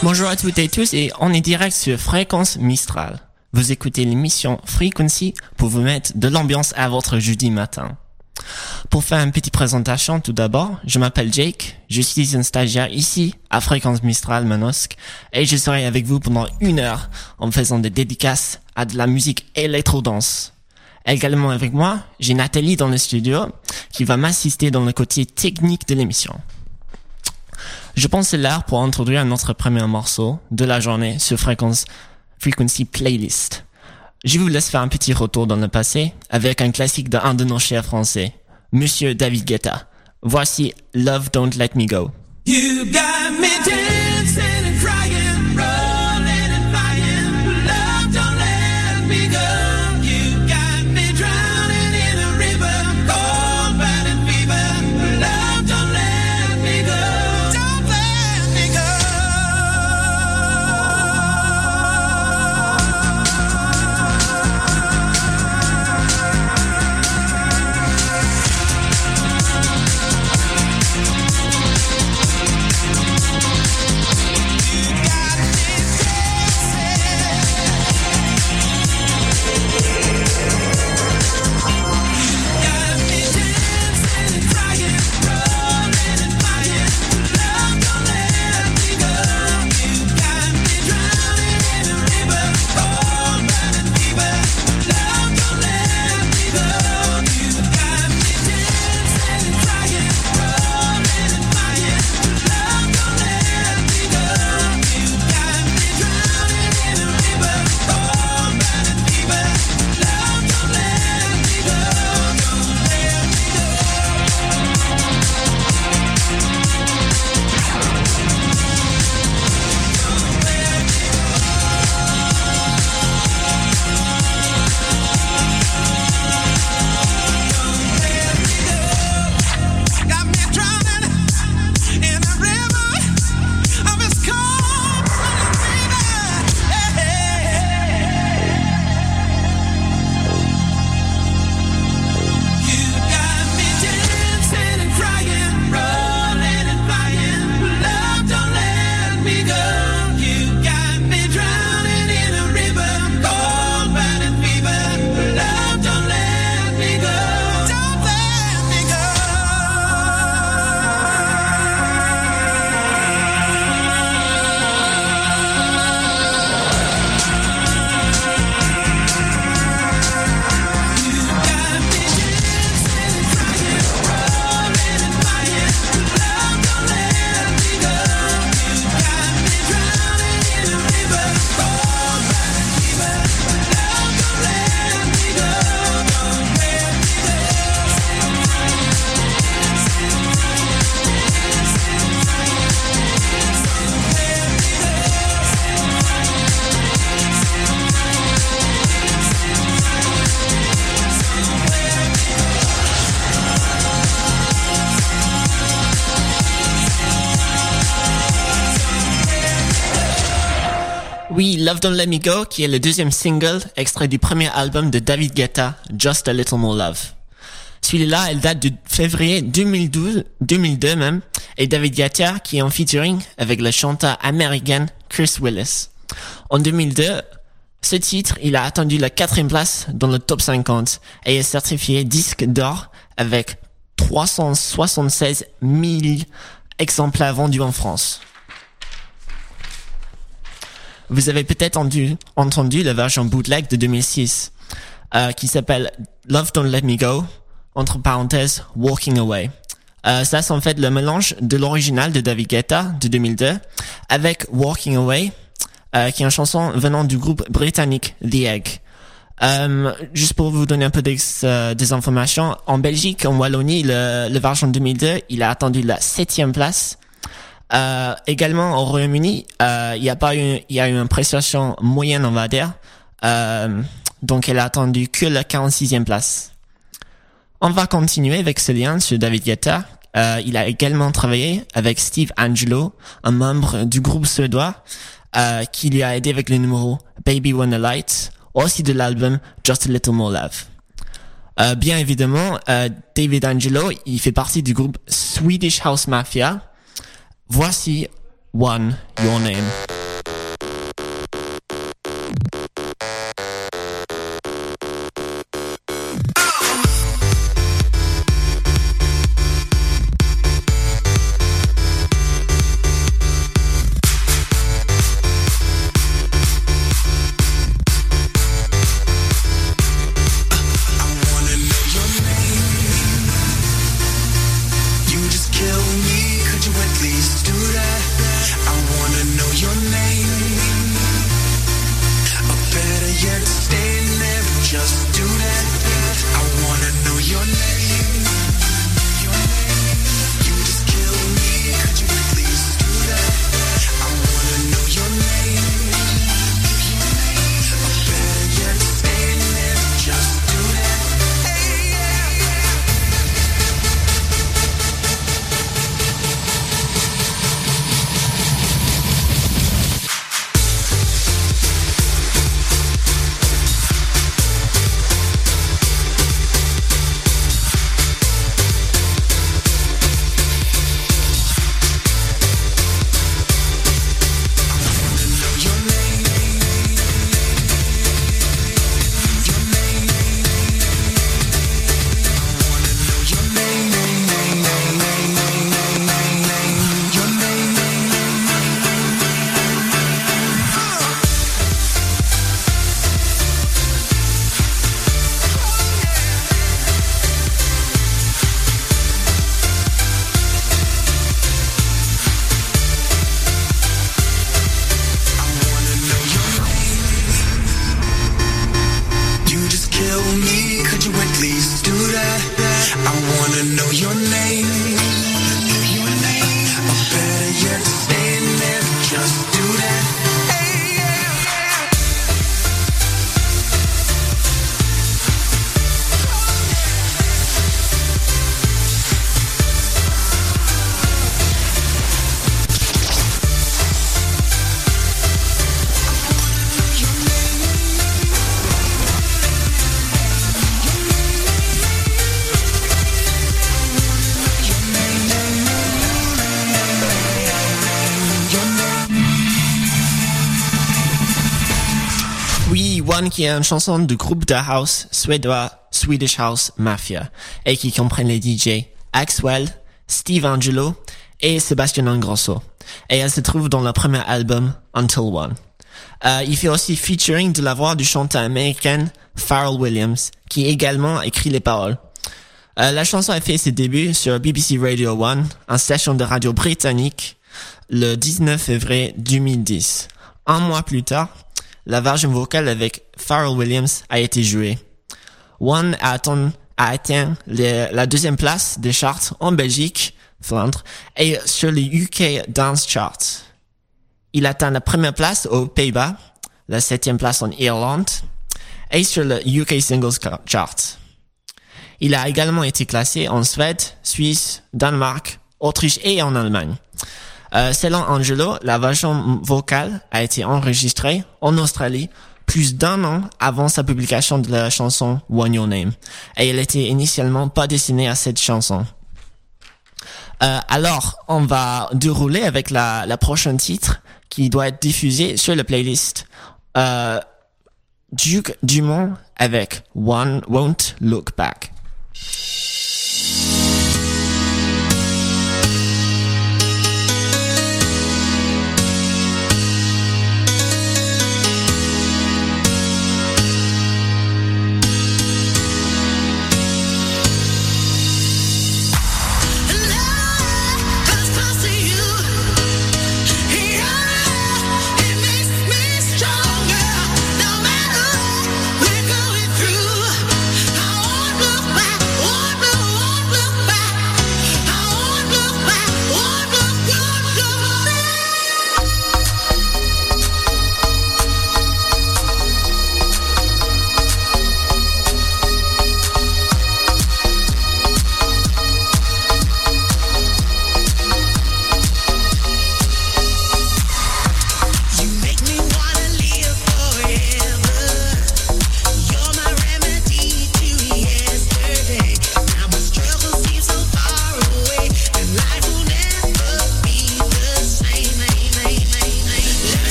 Bonjour à toutes et tous et on est direct sur Fréquence Mistral. Vous écoutez l'émission Frequency pour vous mettre de l'ambiance à votre jeudi matin. Pour faire une petite présentation tout d'abord, je m'appelle Jake, je suis un stagiaire ici à Fréquence Mistral Manosque et je serai avec vous pendant 1 heure en faisant des dédicaces à de la musique électro-dance. Également avec moi, j'ai Nathalie dans le studio qui va m'assister dans le côté technique de l'émission. Je pense que c'est l'heure pour introduire notre premier morceau de la journée sur Frequency Playlist. Je vous laisse faire un petit retour dans le passé avec un classique d'un de nos chers français, Monsieur David Guetta. Voici Love Don't Let Me Go. You got me dancing and crying, rolling and flying. Love don't let me go. You got me drowning in a river, cold burning fever. Love don't let me go. Don't let me go. Oui, Love Don't Let Me Go, qui est le deuxième single extrait du premier album de David Guetta, Just a Little More Love. Celui-là, elle date de février 2002 même, et David Guetta qui est en featuring avec le chanteur américain Chris Willis. En 2002, ce titre, il a attendu la 4e place dans le top 50 et est certifié disque d'or avec 376 000 exemplaires vendus en France. Vous avez peut-être entendu la version bootleg de 2006, qui s'appelle Love Don't Let Me Go, entre parenthèses, Walking Away. Ça, c'est en fait le mélange de l'original de David Guetta de 2002 avec Walking Away, qui est une chanson venant du groupe britannique The Egg. Juste pour vous donner un peu des informations, en Belgique, en Wallonie, le version 2002, il a attendu la 7e place. Également au Royaume-Uni, il y a eu une prestation moyenne, on va dire. Donc elle a attendu que la 46e place. On va continuer avec ce lien sur David Guetta. Il a également travaillé avec Steve Angello, un membre du groupe suédois, qui lui a aidé avec le numéro Baby Wanna Light, aussi de l'album Just a Little More Love. Bien évidemment, David Angello, il fait partie du groupe Swedish House Mafia. Voici One Your Name. your name. Or better yet, say never, just do that. Hey, yeah, yeah. Oui, One qui est une chanson du groupe de house suédois Swedish House Mafia et qui comprend les DJ Axwell, Steve Angelo et Sébastien Ingrosso. Et elle se trouve dans le premier album Until One. Il fait aussi featuring de la voix du chanteur américain Pharrell Williams qui également écrit les paroles. La chanson a fait ses débuts sur BBC Radio 1, une station de radio britannique, le 19 février 2010. Un mois plus tard, la version vocale avec Pharrell Williams a été jouée. One a atteint la deuxième place des charts en Belgique, Flandre, et sur les UK Dance Charts. Il atteint la première place aux Pays-Bas, la 7e place en Irlande, et sur le UK Singles Chart. Il a également été classé en Suède, Suisse, Danemark, Autriche et en Allemagne. Selon Angelo, la version vocale a été enregistrée en Australie plus d'un an avant sa publication de la chanson One Your Name. Et elle était initialement pas destinée à cette chanson. Alors, on va dérouler avec la prochaine titre qui doit être diffusée sur la playlist. Duke Dumont avec One Won't Look Back. We're going through. I won't look back.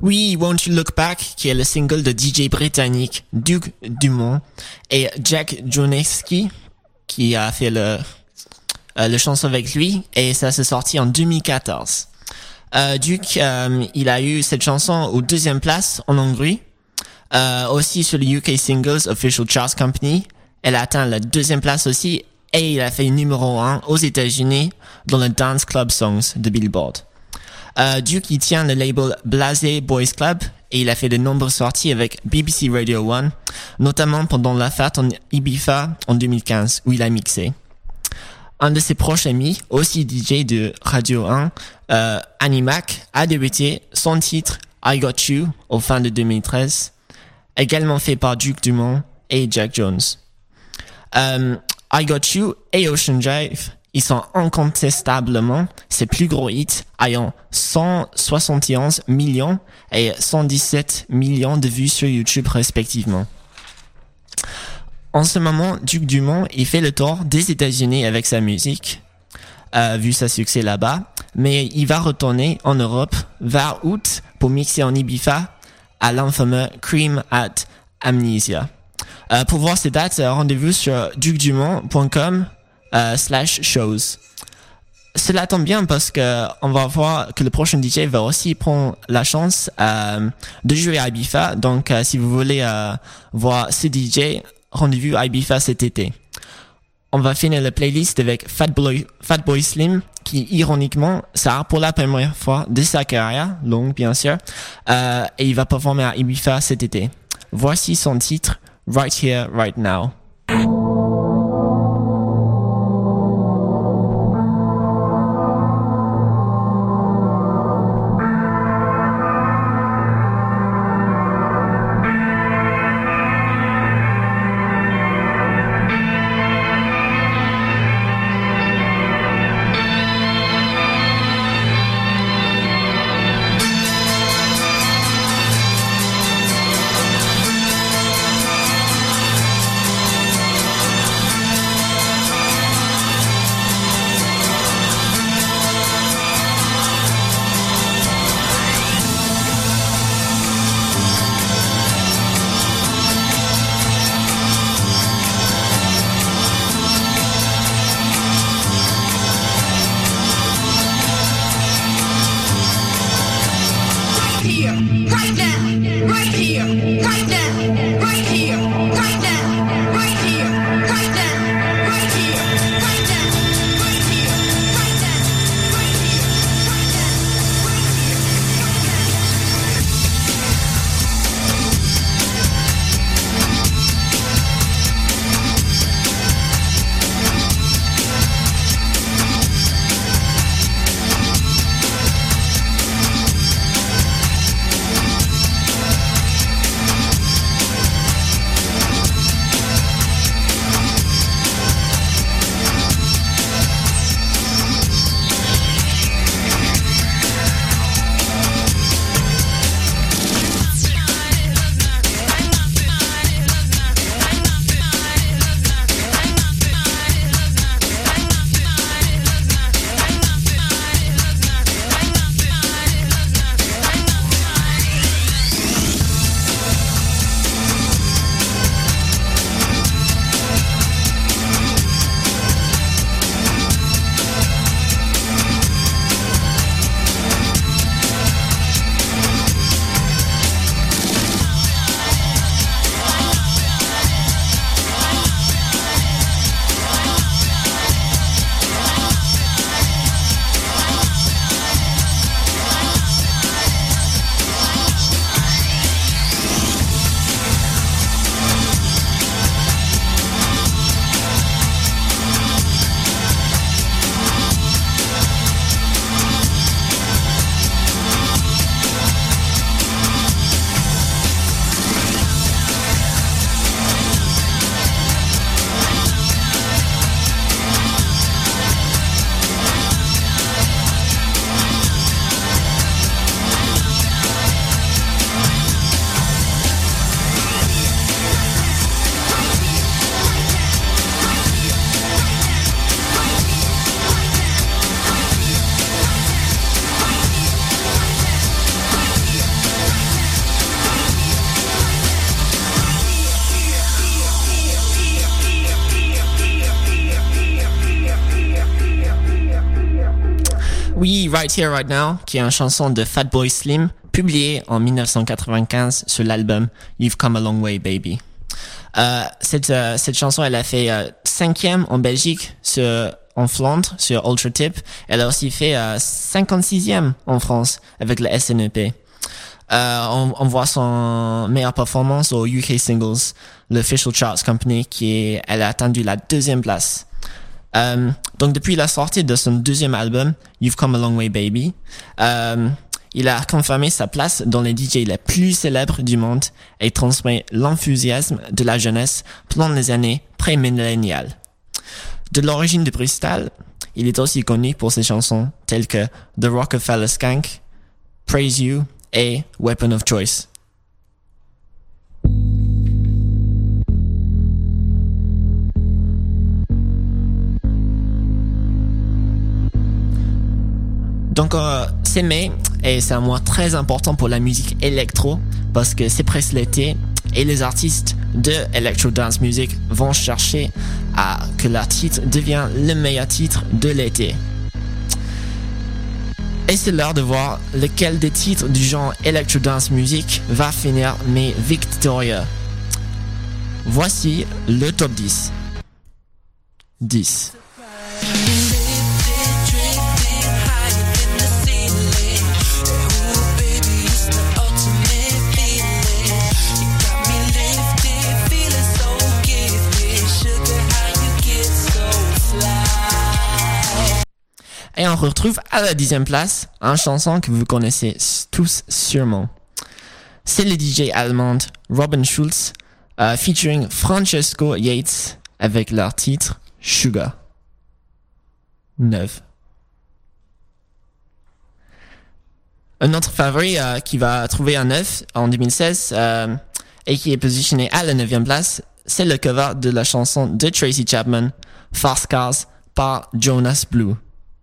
Oui, Won't You Look Back, qui est le single de DJ britannique Duke Dumont et Jack Joneski, qui a fait le chanson avec lui, et ça s'est sorti en 2014. Duke, il a eu cette chanson aux 2e place en Hongrie, aussi sur le UK Singles Official Charts Company. Elle a atteint la 2e place aussi, et il a fait numéro 1 aux États-Unis dans le Dance Club Songs de Billboard. Duke, il tient le label Blasé Boys Club et il a fait de nombreuses sorties avec BBC Radio 1, notamment pendant la fête en Ibiza en 2015 où il a mixé. Un de ses proches amis, aussi DJ de Radio 1, Annie Mac, a débuté son titre I Got You au fin de 2013, également fait par Duke Dumont et Jack Jones. I Got You et Ocean Drive, ils sont incontestablement ses plus gros hits, ayant 171 millions et 117 millions de vues sur YouTube respectivement. En ce moment, Duke Dumont, il fait le tour des États-Unis avec sa musique, vu sa succès là-bas, mais il va retourner en Europe vers août pour mixer en Ibiza à l'infameux Cream at Amnesia. Pour voir ces dates, rendez-vous sur dukedumont.com/shows. Cela tombe bien parce que on va voir que le prochain DJ va aussi prendre la chance de jouer à Ibiza. Donc, si vous voulez voir ce DJ, rendez-vous à Ibiza cet été. On va finir la playlist avec Fatboy Slim, qui ironiquement sera pour la première fois de sa carrière, longue bien sûr, et il va performer à Ibiza cet été. Voici son titre, Right Here, Right Now. Oui, Right Here, Right Now, qui est une chanson de Fatboy Slim, publiée en 1995 sur l'album You've Come a Long Way, Baby. Cette chanson, elle a fait 5e en Belgique, en Flandre, sur Ultratip. Elle a aussi fait 56e en France avec le SNEP. On voit son meilleure performance au UK Singles, l'Official Charts Company, elle a attendu la 2e place. Donc depuis la sortie de son 2e album, You've Come a Long Way Baby, il a confirmé sa place dans les DJ les plus célèbres du monde et transmet l'enthousiasme de la jeunesse pendant les années pré-milléniales. De l'origine de Bristol, il est aussi connu pour ses chansons telles que The Rockefeller Skank, Praise You et Weapon of Choice. Donc c'est mai et c'est un mois très important pour la musique électro parce que c'est presque l'été et les artistes de Electro Dance Music vont chercher à que leur titre devienne le meilleur titre de l'été. Et c'est l'heure de voir lequel des titres du genre Electro Dance Music va finir mais victorieux. Voici le top 10. 10. Et on retrouve à la 10e place une chanson que vous connaissez tous sûrement. C'est le DJ allemand Robin Schulz featuring Francesco Yates avec leur titre Sugar. 9. Un autre favori qui va trouver un 9 en 2016 et qui est positionné à la 9e place, c'est le cover de la chanson de Tracy Chapman, Fast Cars, par Jonas Blue.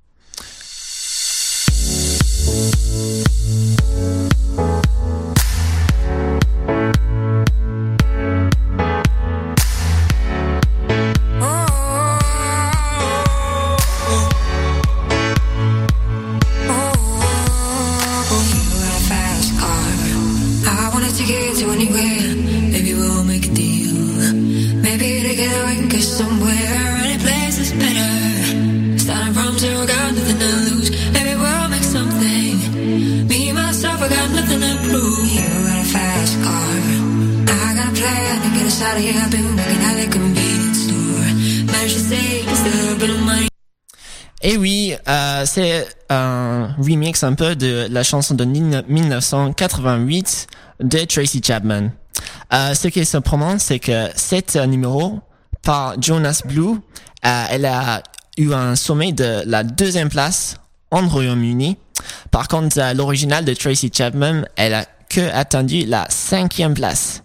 Et oui, c'est un remix un peu de la chanson de 1988 de Tracy Chapman. Ce qui est surprenant, c'est que cet numéro par Jonas Blue, elle a eu un sommet de la 2e place en Royaume-Uni. Par contre, l'original de Tracy Chapman, elle a que attendu la 5e place.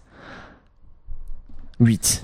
8.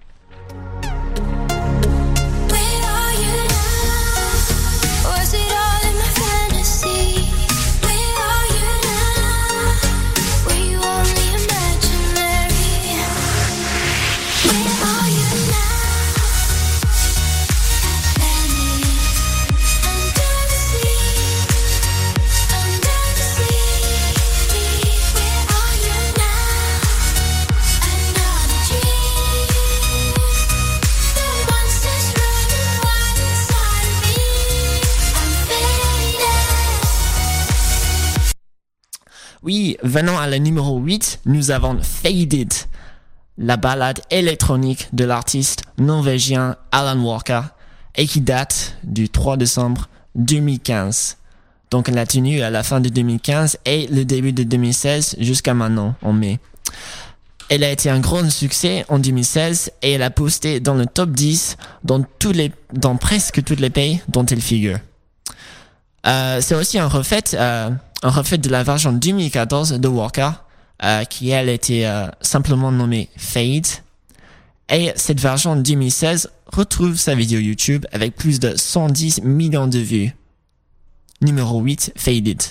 Oui, venant à la numéro 8, nous avons Faded, la ballade électronique de l'artiste norvégien Alan Walker et qui date du 3 décembre 2015. Donc elle a tenu à la fin de 2015 et le début de 2016 jusqu'à maintenant, en mai. Elle a été un grand succès en 2016 et elle a posté dans le top 10 dans presque tous les pays dont elle figure. C'est aussi un refait de la version 2014 de Walker, qui elle était simplement nommée Fade. Et cette version 2016 retrouve sa vidéo YouTube avec plus de 110 millions de vues. Numéro 8, Faded.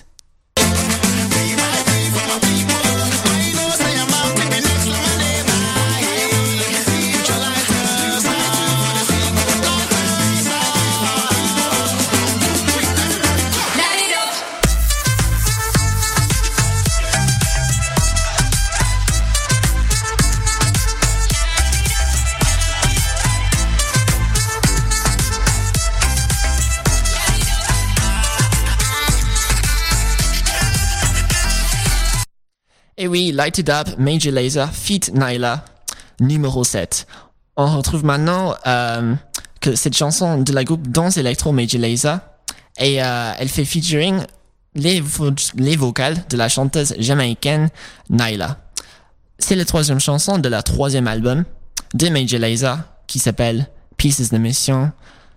Now Et oui, Light It Up, Major Lazer, feat. Nyla, numéro 7. On retrouve maintenant que cette chanson de la groupe Dance Electro Major Lazer, et elle fait featuring les vocales de la chanteuse jamaïcaine Nyla. C'est la 3e chanson de la 3e album de Major Lazer qui s'appelle Pieces the Mission,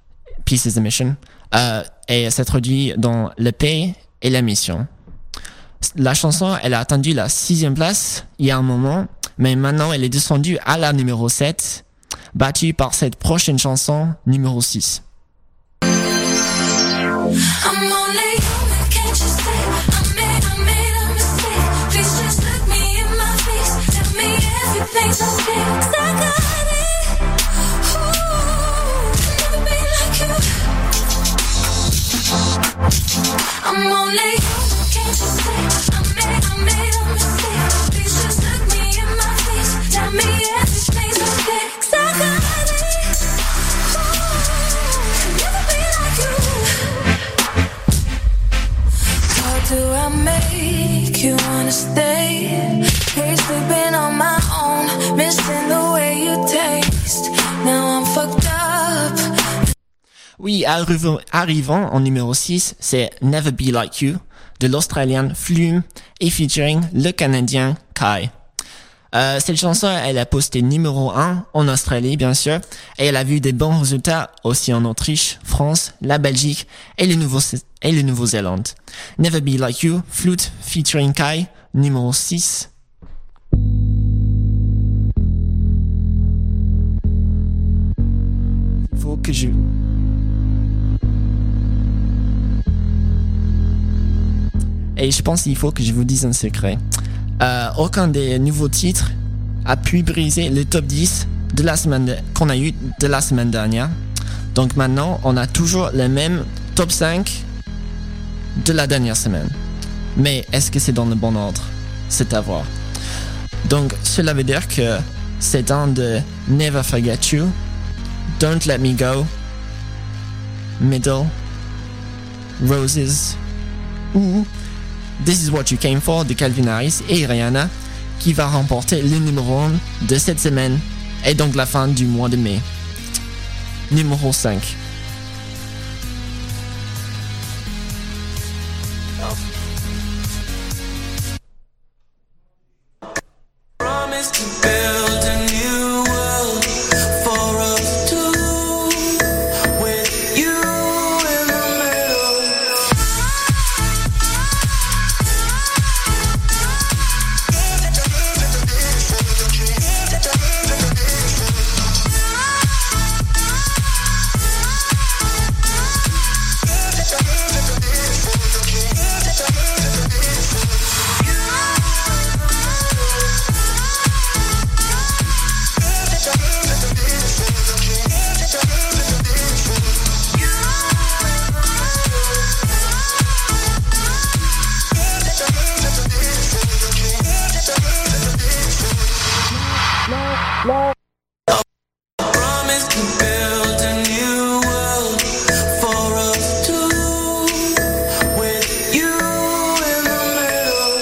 et ça traduit dans l'EP et la mission. La chanson, elle a attendu la 6e place il y a un moment, mais maintenant elle est descendue à la numéro 7, battue par cette prochaine chanson, numéro 6. I'm only human, can't you see? I made a mistake. Please just look me in my face. Tell me everything's okay. 'Cause I got it. Ooh, never be like you. How do I make you wanna stay? Hate sleeping on my own, missing the way you taste. Now I'm fucked up. Oui, arrivant en numéro 6, c'est Never Be Like You de l'Australien Flume et featuring le Canadien Kai. Cette chanson, elle a posté numéro 1 en Australie, bien sûr, et elle a vu des bons résultats aussi en Autriche, France, la Belgique et le Nouvelle-Zélande. Never Be Like You, Flute featuring Kai, numéro 6. Il faut que je... Et je pense qu'il faut que je vous dise un secret. Aucun des nouveaux titres a pu briser le top 10 de la semaine qu'on a eu de la semaine dernière. Donc maintenant, on a toujours le même top 5 de la dernière semaine. Mais est-ce que c'est dans le bon ordre? C'est à voir. Donc cela veut dire que c'est un de Never Forget You, Don't Let Me Go, Middle, Roses ou This Is What You Came For de Calvin Harris et Rihanna, qui va remporter le numéro 1 de cette semaine et donc la fin du mois de mai. Numéro 5. Promise to build a new world for us two, with you in the middle. Promise to build a new world for us two, with you in the middle.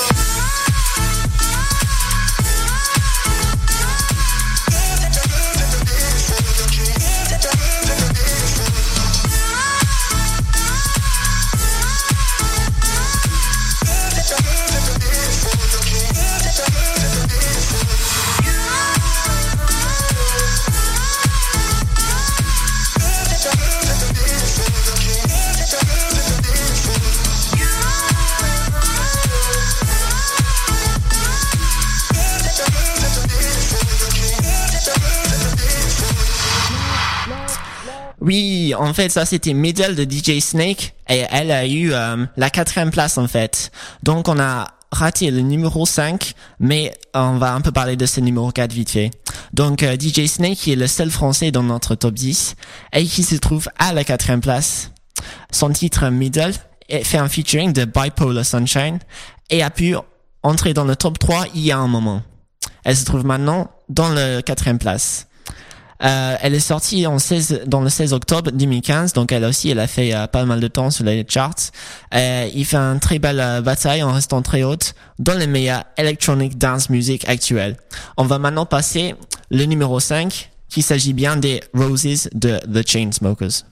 Oui, en fait, ça c'était Middle de DJ Snake et elle a eu la 4e place en fait. Donc on a raté le numéro 5, mais on va un peu parler de ce numéro 4 vite fait. Donc DJ Snake qui est le seul français dans notre top 10 et qui se trouve à la 4e place. Son titre Middle fait un featuring de Bipolar Sunshine et a pu entrer dans le top 3 il y a un moment. Elle se trouve maintenant dans la 4e place. Elle est sortie dans le 16 octobre 2015, donc elle a fait pas mal de temps sur les charts. Il fait une très belle bataille en restant très haute dans les meilleurs electronic dance music actuels. On va maintenant passer le numéro 5, qui s'agit bien des Roses de The Chainsmokers.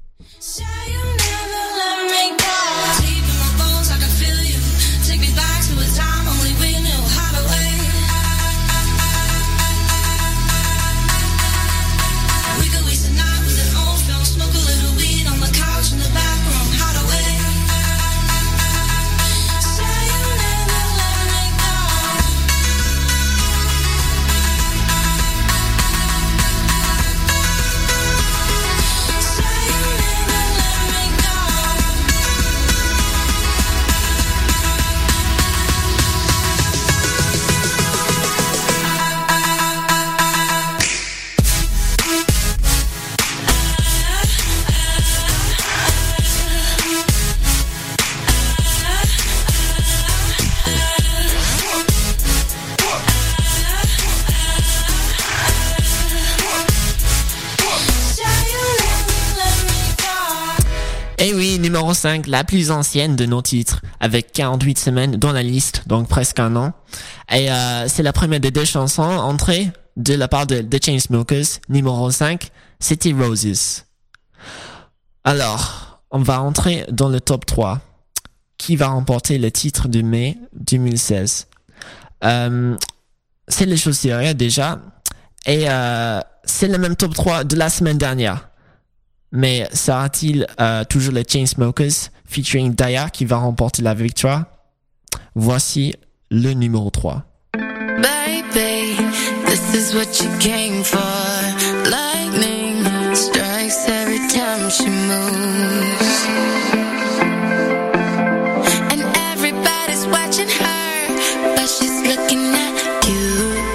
Et oui, numéro 5, la plus ancienne de nos titres, avec 48 semaines dans la liste, donc presque un an. Et c'est la première des deux chansons entrées de la part de The Chainsmokers. Numéro 5, c'était Roses. Alors, on va entrer dans le top 3. Qui va remporter le titre de mai 2016? C'est les choses sérieuses déjà. Et c'est le même top 3 de la semaine dernière. Mais sera-t-il toujours les Chainsmokers featuring Daya qui va remporter la victoire? Voici le numéro 3. Baby, this is what you came for. Lightning strikes every time she moves. And everybody's watching her, but she's looking at you.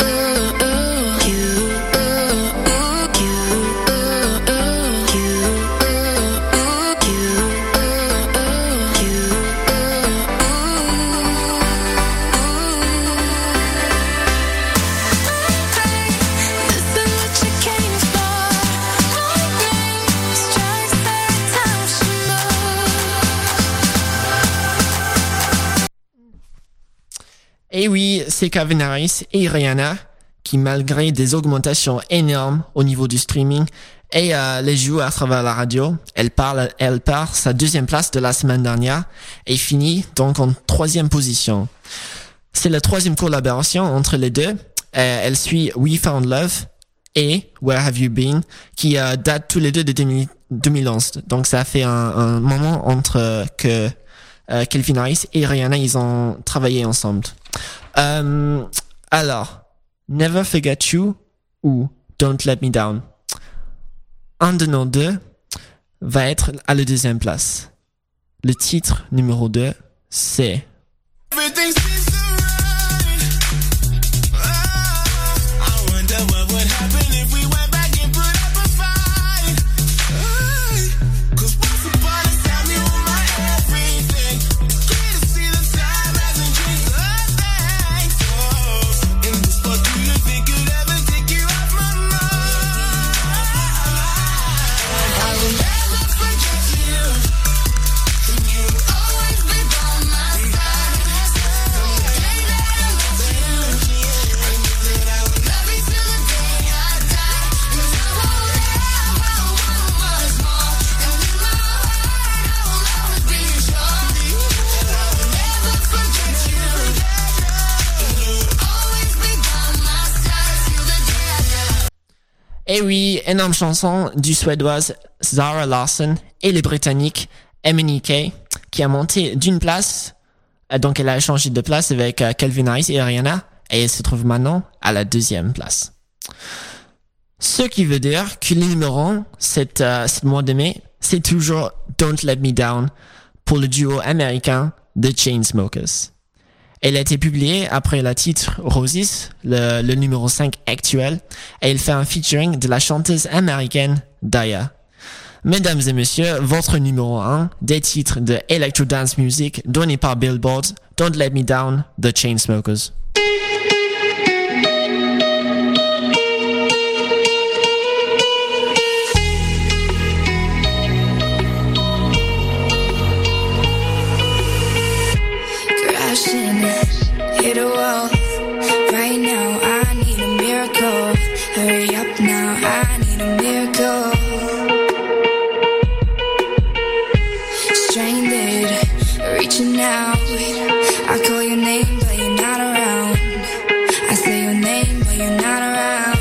Et oui, c'est Calvin Harris et Rihanna qui, malgré des augmentations énormes au niveau du streaming et les joues à travers la radio, elle part sa deuxième place de la semaine dernière et finit donc en 3e position. C'est la 3e collaboration entre les deux. Elle suit We Found Love et Where Have You Been qui datent tous les deux de 2011. Donc ça fait un moment entre que Calvin Harris et Rihanna, ils ont travaillé ensemble. Alors, Never Forget You ou Don't Let Me Down. Un de nos deux va être à la 2e place. Le titre numéro 2, c'est Everything seems to run. Oh, I wonder what would happen if we went back and put up a fight. Oh, 'cause once upon a time you were my everything. Great to see the time hasn't changed a thing. Oh, and just what do you think could ever take you off my mind? I will never forget you. And you'll always be by my side. From the day that I met you, I knew that I would love you till the day I die. 'Cause I won't ever want much more. And in my heart, I will always be sure that I will never forget you. And you'll always be by my side till the day I die. Eh oui, énorme chanson du suédoise Zara Larsson et le britannique MNEK qui a monté d'une place, donc elle a changé de place avec Calvin Harris et Rihanna et elle se trouve maintenant à la 2e place. Ce qui veut dire que le numéro 1, cette mois de mai, c'est toujours Don't Let Me Down pour le duo américain The Chainsmokers. Elle a été publiée après le titre Roses, le numéro 5 actuel, et elle fait un featuring de la chanteuse américaine Daya. Mesdames et messieurs, votre numéro 1 des titres de Electro Dance Music donné par Billboard, Don't Let Me Down, The Chainsmokers. reaching out. I call your name, but you're not around. I say your name, but you're not around.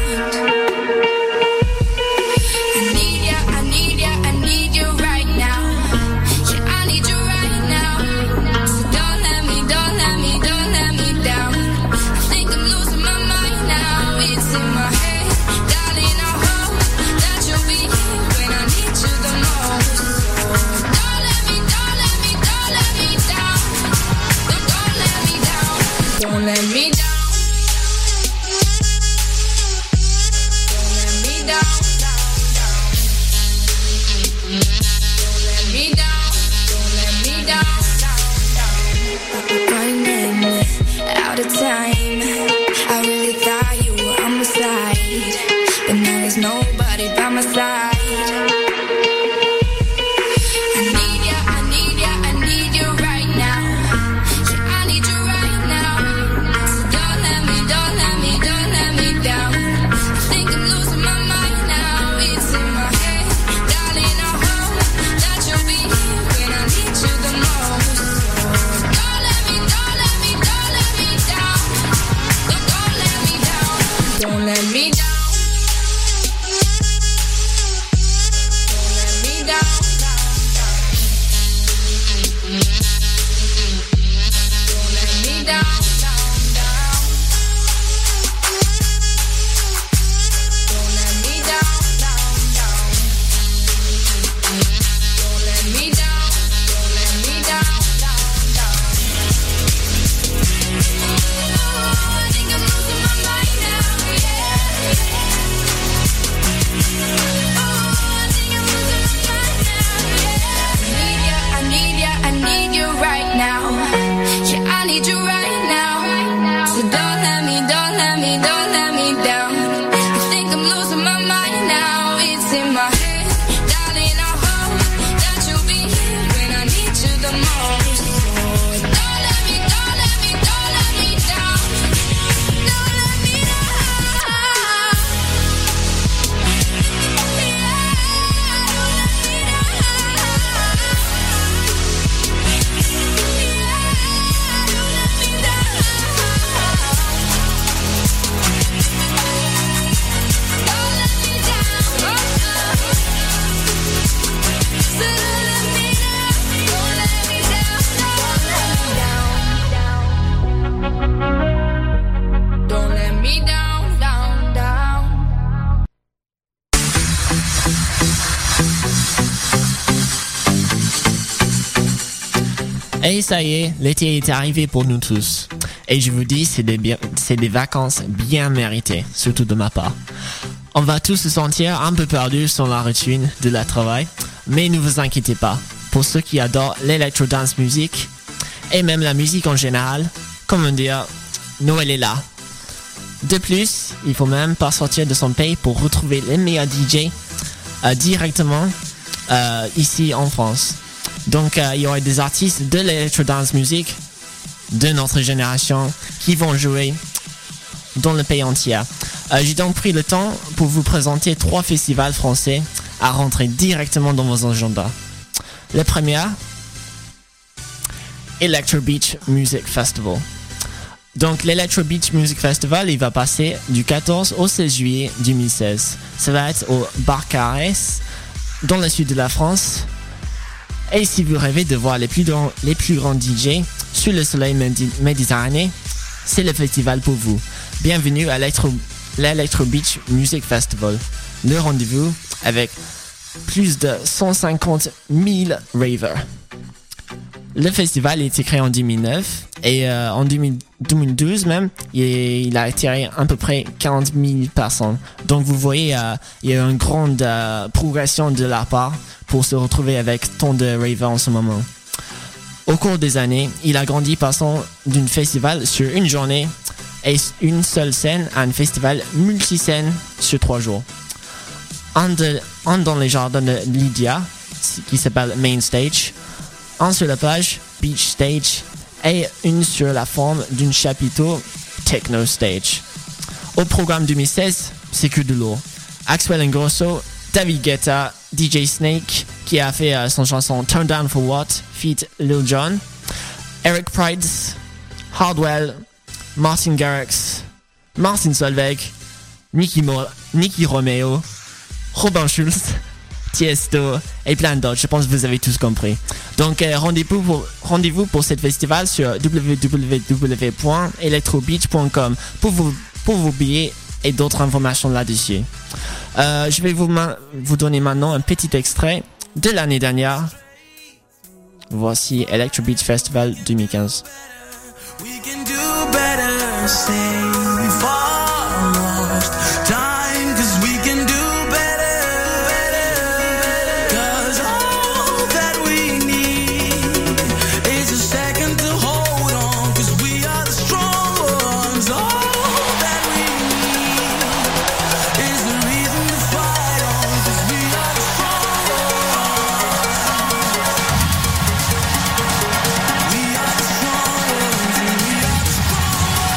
I need ya, I need ya, I need you right now. Yeah, I need you right now. So don't let me, don't let me, don't let me down. I think I'm losing my mind now. It's in my head, darling. I hope that you'll be here when I need you the most. Don't let me, don't let me, don't let me down. Don't let me down. Don't let me down. Out of time, I really thought you were on my side, but now there's nobody by my side. I need ya, I need ya, I need you right now. Yeah, I need you right now. So don't let me, don't let me, don't let me down. I think I'm losing my mind now. It's in my head, darling. I hope that you'll be here when I need you the most. Don't let me, don't let me, don't let me down. Don't let me down. Don't let me down. Don't let me down. Don't let me down. Don't let me down. Don't let me down. Don't let me down. I think I'm losing my mind now. Yeah. I think I'm losing my mind now. Yeah. I need ya, I need you right now. Yeah, I need you right now. So don't let me, don't let me, don't let me down. I think I'm losing my mind now. It's in my head, darling. I hope that you'll be here when I need you the most. Don't let me, don't let me, don't let me down. Don't let me down. Don't let me down, down, down. Et ça y est, l'été est arrivé pour nous tous. Et je vous dis, c'est des vacances bien méritées, surtout de ma part. On va tous se sentir un peu perdus sur la routine de la travail, mais ne vous inquiétez pas. Pour ceux qui adorent l'électro-dance music, et même la musique en général, comment dire, Noël est là. De plus, il faut même pas sortir de son pays pour retrouver les meilleurs DJ directement ici en France. Donc il y aura des artistes de l'électro-dance music de notre génération qui vont jouer dans le pays entier. J'ai donc pris le temps pour vous présenter 3 festivals français à rentrer directement dans vos agendas. Le premier, Electro Beach Music Festival. Donc l'Electro Beach Music Festival, il va passer du 14 au 16 juillet 2016. Ça va être au Barcarès, dans le sud de la France. Et si vous rêvez de voir les plus grands DJ sur le soleil méditerranéen, c'est le festival pour vous. Bienvenue à l'Electro Beach Music Festival. Le rendez-vous avec plus de 150 000 ravers. Le festival a été créé en 2009 et en 2012 même, il a attiré à peu près 40 000 personnes. Donc vous voyez, il y a une grande progression de leur part pour se retrouver avec tant de ravers en ce moment. Au cours des années, il a grandi passant d'un festival sur une journée et une seule scène à un festival multiscène sur 3 jours. Un dans les jardins de Lydia, qui s'appelle Main Stage, un sur la plage Beach Stage et une sur la forme d'un chapiteau Techno Stage. Au programme 2016, c'est que de lourd. Axwell Ingrosso, David Guetta, DJ Snake qui a fait son chanson Turn Down for What feat Lil Jon, Eric Prydz, Hardwell, Martin Garrix, Martin Solveig, Nicky Romeo, Robin Schulz, Tiesto et plein d'autres. Je pense que vous avez tous compris. Donc rendez-vous pour ce festival sur www.electrobeach.com pour vos billets et d'autres informations là-dessus. Je vais vous donner maintenant un petit extrait de l'année dernière. Voici Electro Beach Festival 2015. We can do better, say we've all lost time, 'cause we can do better, cause all that we need is a second to hold on, 'cause we are the strong ones. All that we need is the reason to fight on, 'cause we are the strong ones. We are the strong ones, and we are the strong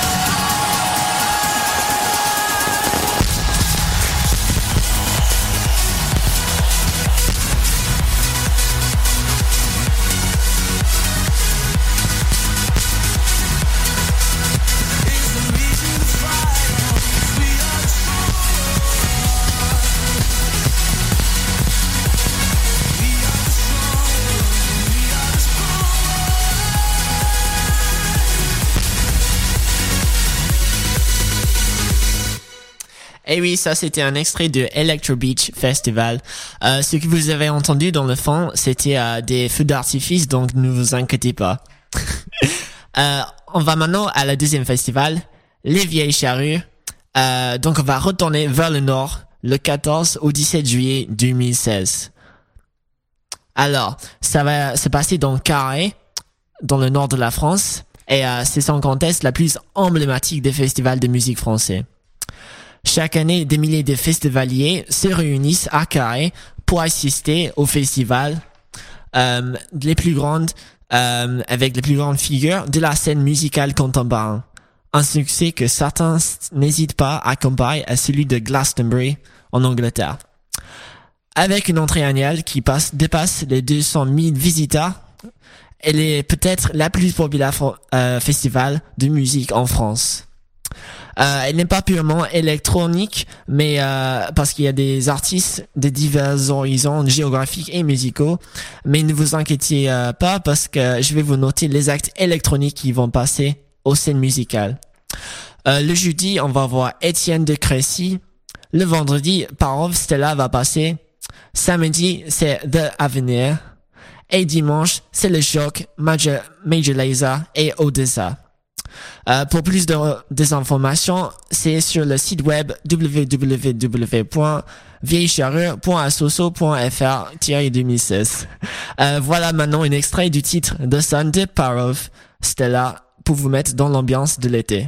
Et oui, ça c'était un extrait de Electro Beach Festival. Ce que vous avez entendu dans le fond, c'était des feux d'artifice, donc ne vous inquiétez pas. On va maintenant à la deuxième festival, les Vieilles Charrues. Donc on va retourner vers le nord, le 14 au 17 juillet 2016. Alors, ça va se passer dans Carhaix, dans le nord de la France, et c'est sans conteste la plus emblématique des festivals de musique français. Chaque année, des milliers de festivaliers se réunissent à Carhaix pour assister au festival, les plus grandes, avec les plus grandes figures de la scène musicale contemporaine. Un succès que certains n'hésitent pas à comparer à celui de Glastonbury en Angleterre. Avec une entrée annuelle qui dépasse les 200 000 visiteurs, elle est peut-être la plus populaire festival de musique en France. Elle n'est pas purement électronique, mais parce qu'il y a des artistes de divers horizons géographiques et musicaux. Mais ne vous inquiétez pas, parce que je vais vous noter les actes électroniques qui vont passer aux scènes musicales. Le jeudi, on va voir Étienne de Crécy. Le vendredi, Parov Stella va passer. Samedi, c'est The Avenir. Et dimanche, c'est le Choc, Major Lazer et Odessa. Pour plus des informations, c'est sur le site web www.vieillecharrue.assoso.fr-2016. Voilà maintenant un extrait du titre The Sun de Parov Stella pour vous mettre dans l'ambiance de l'été.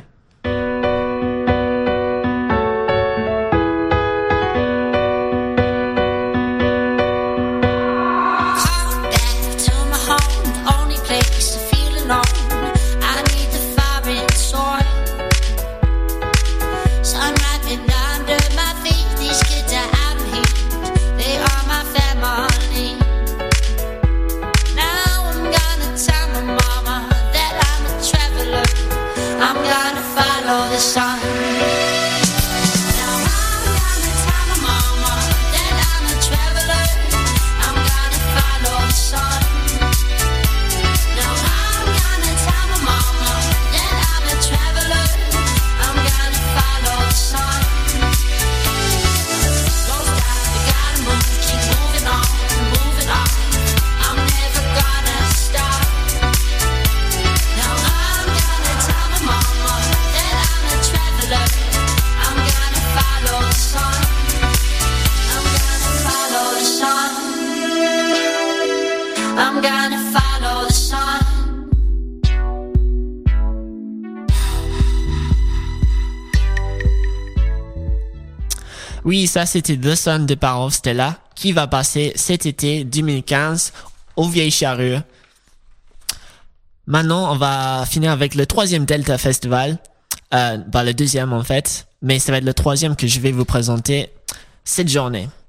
Oui, ça c'était The Sun de Parov Stella qui va passer cet été 2015 aux Vieilles Charrues. Maintenant, on va finir avec le troisième Delta Festival. Le deuxième en fait, mais ça va être le troisième que je vais vous présenter cette journée.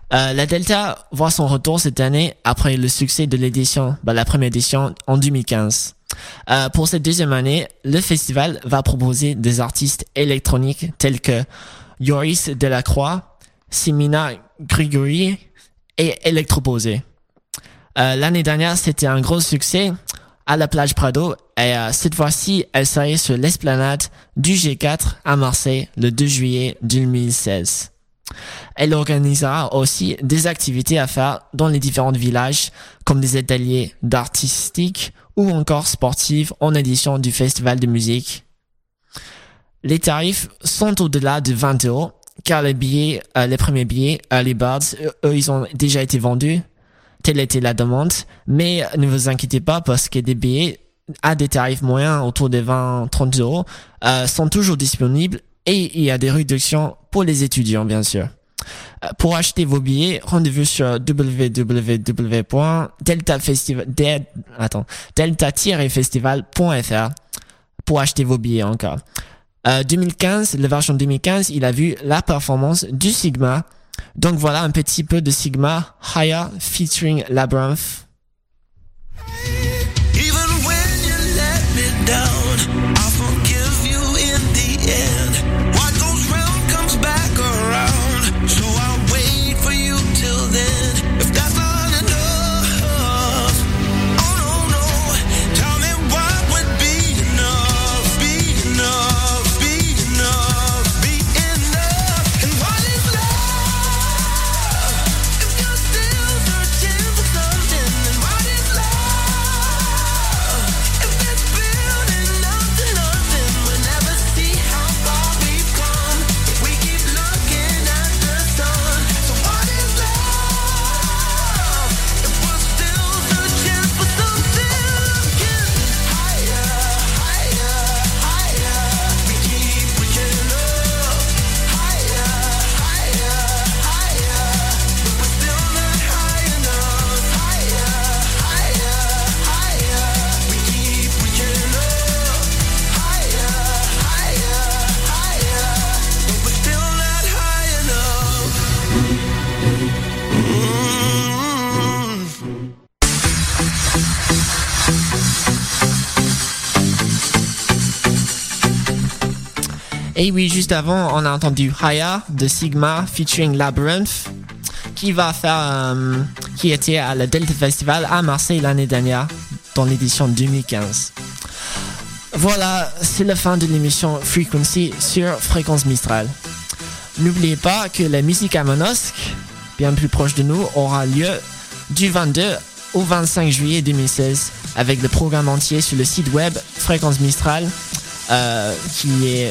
La Delta voit son retour cette année après le succès de la première édition en 2015. Pour cette deuxième année, le festival va proposer des artistes électroniques tels que Yoris Delacroix, Simina Grigori et Electroposé. L'année dernière, c'était un gros succès à la plage Prado et cette fois-ci, elle serait sur l'esplanade du G4 à Marseille le 2 juillet 2016. Elle organisera aussi des activités à faire dans les différents villages comme des ateliers d'artistique ou encore sportifs en édition du festival de musique. Les tarifs sont au-delà de 20 € car les premiers billets, les Birds, eux, ils ont déjà été vendus. Telle était la demande, mais ne vous inquiétez pas parce que des billets à des tarifs moyens autour de 20-30 € sont toujours disponibles et il y a des réductions pour les étudiants bien sûr. Pour acheter vos billets, rendez-vous sur delta-festival.fr pour acheter vos billets encore. 2015, la version 2015, il a vu la performance du Sigma. Donc voilà un petit peu de Sigma, Higher featuring Labyrinth. Even when you let me down, I'll forgive you in the end. What goes round comes back around, so I'll wait for you till then. If that's not enough, oh no, no, tell me what would be enough, be enough, be enough, be enough. And what is love if you're still searching for something? And what is love if it's building up to nothing? We'll never see how far we've come if we keep looking at the sun. So what is love if we're still searching for something? Higher, higher, higher. We keep reaching up. Higher, higher, higher. But we're still not high enough. Higher, higher, higher. We keep reaching up. Higher, higher, higher. But we're still not high enough. Et oui, juste avant, on a entendu Haya de Sigma featuring Labyrinth qui était à la Delta Festival à Marseille l'année dernière dans l'édition 2015. Voilà, c'est la fin de l'émission Frequency sur Fréquence Mistral. N'oubliez pas que la musique à Manosque, bien plus proche de nous, aura lieu du 22 au 25 juillet 2016 avec le programme entier sur le site web Fréquence Mistral qui est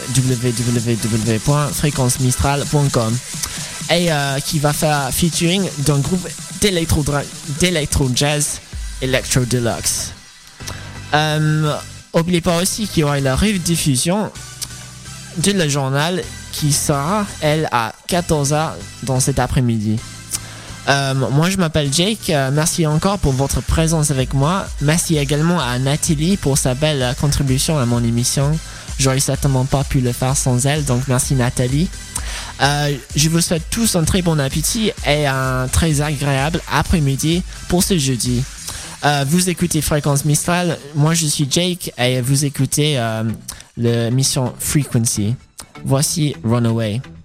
www.fréquencemistral.com et qui va faire featuring d'un groupe d'électro jazz Electro Deluxe. N'oubliez pas aussi qu'il y aura la rediffusion de le journal qui sera, elle, à 14h dans cet après-midi. Moi, je m'appelle Jake. Merci encore pour votre présence avec moi. Merci également à Nathalie pour sa belle contribution à mon émission. J'aurais certainement pas pu le faire sans elle, donc merci Nathalie. Je vous souhaite tous un très bon appétit et un très agréable après-midi pour ce jeudi. Vous écoutez Fréquence Mistral. Moi, je suis Jake et vous écoutez l'émission Frequency. Voici Runaway.